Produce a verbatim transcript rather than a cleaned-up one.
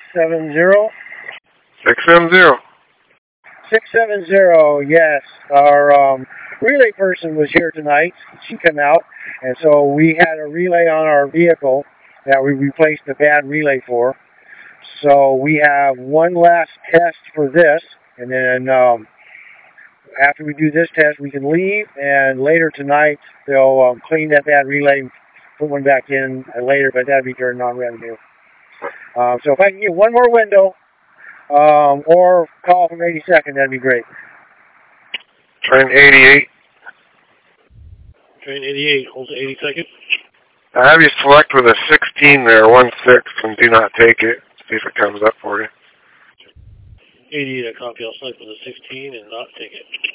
seven zero. six seven zero. six seven zero, yes. Our um, relay person was here tonight. She came out, and so we had a relay on our vehicle that we replaced the bad relay for. So we have one last test for this, and then um, after we do this test, we can leave, and later tonight they'll um, clean that bad relay, put one back in later, but that'll be during non-revenue. Um, so if I can get one more window, um, or call from eighty-second, that'd be great. Train eighty-eight. Train eighty-eight, hold to eighty-second. I have you select with a sixteen there, one six, and do not take it. See if it comes up for you. eighty-eight, I copy. I'll select with a sixteen and not take it.